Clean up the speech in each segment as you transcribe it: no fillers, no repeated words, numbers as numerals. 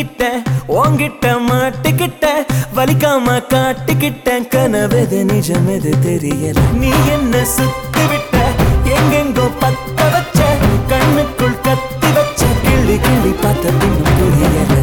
கட்டிக்கிட்டேன் உன்கிட்ட மாட்டிக்கிட்டேன் வலிக்காம காட்டிக்கிட்டேன் கனவெது நிஜமெது தெரியல நீ என்ன சுத்தி விட்ட எங்கெங்கோ பத்த வச்ச கண்ணுக்குள் கத்தி வச்ச கிள்ளி கிள்ளி பார்த்த பின்னும் புரியல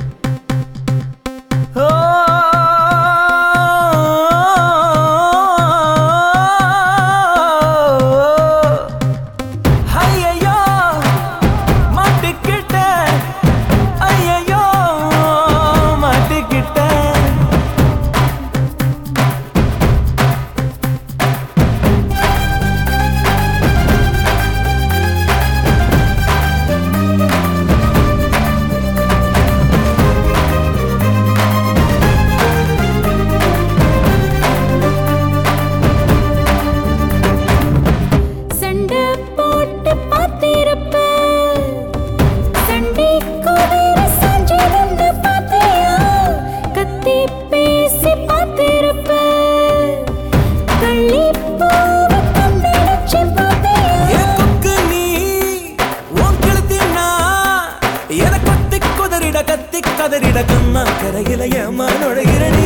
கதறிட கண்ணா கரையில ஏமா நுழைகிற நீ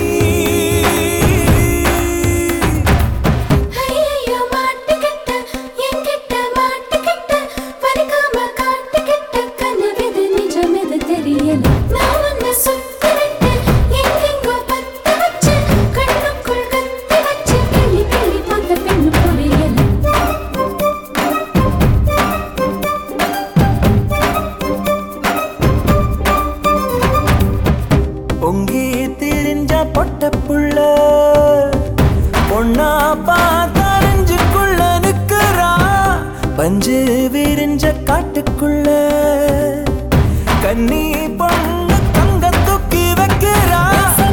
பொங்கி திரிஞ்ச பொட்ட புள்ள பொண்ணா பார்த்தறிஞ்சுக்குள்ள நிக்கிறா பஞ்சு விரிஞ்ச காட்டுக்குள்ள கண்ணி பொண்ணு தங்க தூக்கி வைக்கிறா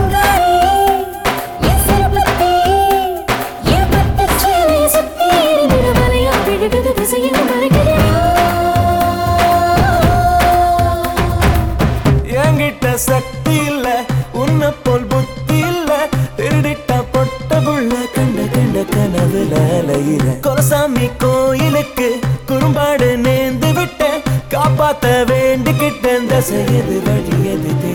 என்கிட்ட சக்தி இல்ல உன்ன போல் புத்தி இல்ல திருடிட்ட பொட்ட புள்ள கண்ட கண்ட கனவுல அலையிற கொலசாமி கோயிலுக்கு குறும்பாடு நேர்ந்து விட்டேன் காப்பாத்த வேண்டிக்கிட்டேன் தசையது வழியது